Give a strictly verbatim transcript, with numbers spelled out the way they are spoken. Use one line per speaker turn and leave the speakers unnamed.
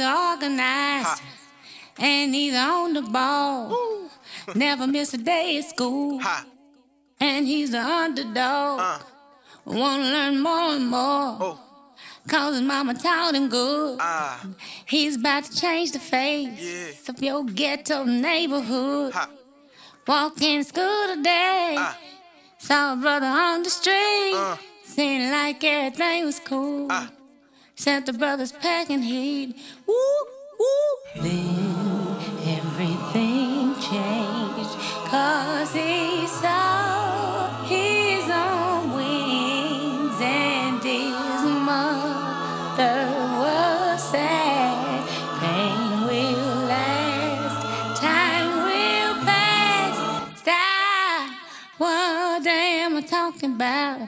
organized, ha. And he's on the ball. Woo. Never miss a day at school, ha. And he's the underdog. Uh. Wanna learn more and more, oh. Cause his mama taught him good. Uh. He's about to change the face, yeah. Of your ghetto neighborhood, ha. Walked in school today, uh. Saw a brother on the street, uh. Seemed like everything was cool, uh. Sent the brothers packing heat. Woo, woo. Then everything changed, cause he saw